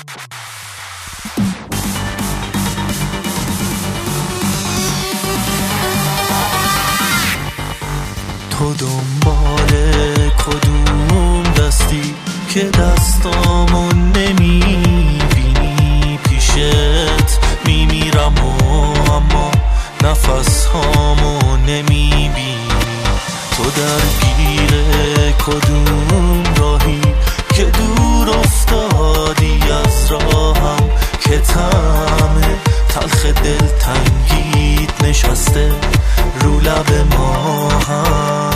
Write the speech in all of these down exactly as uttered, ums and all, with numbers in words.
تو دنبال کدوم دستی که دستامو نمیبینی؟ پیشت میمیرم و اما نفس هامو نمیبینی. تو درگیر کدوم راهی که دور افتادی از راهم، که طعم تلخ دلتنگیت نشسته رو لب ما هم.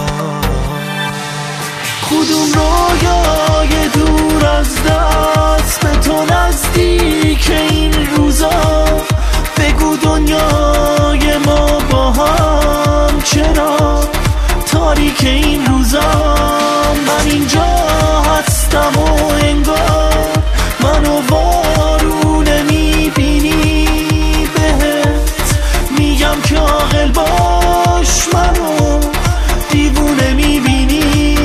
کدوم رویای دور از دست به تو نزدیک این روزا؟ بگو دنیای ما با هم چرا تاریک این روزا؟ من اینجا هستم و انگار منو وارو نمیبینی. بهت میگم که عاقل باش، منو دیوونه میبینی.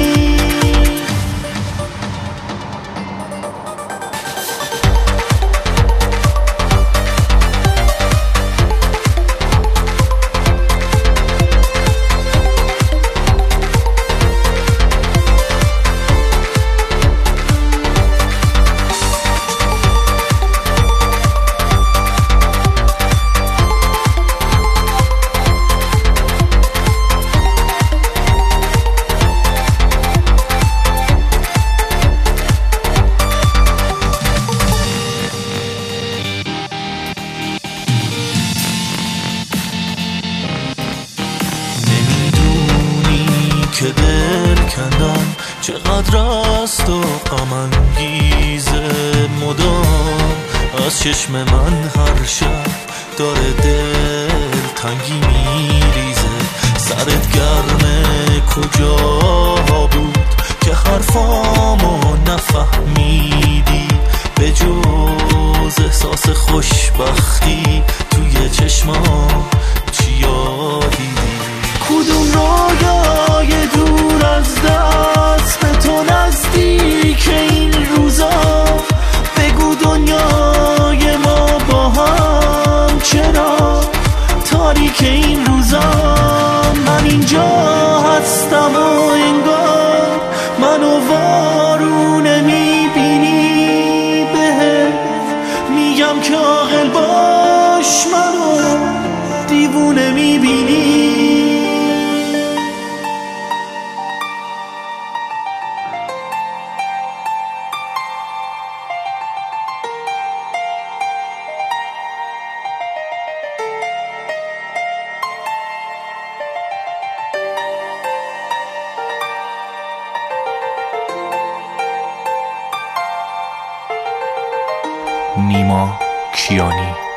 که دل کندن چقدر است و غم انگیزه، مدام از چشم من هر شب داره دل تنگی میریزه. سرت گرمه کجا بود که حرفامو نفهمیدی؟ به جز احساس خوشبختی توی چشما چی یادیدی؟ کدوم رویای دور از دست به تو نزدیک این روزا؟ بگو دنیای ما با هم چرا تاریک این روزا؟ من اینجا هستم و انگار منو وارو نمیبینی. بهت میگم که عاقل باش، منو دیوونه میبینی. نیما کیانی.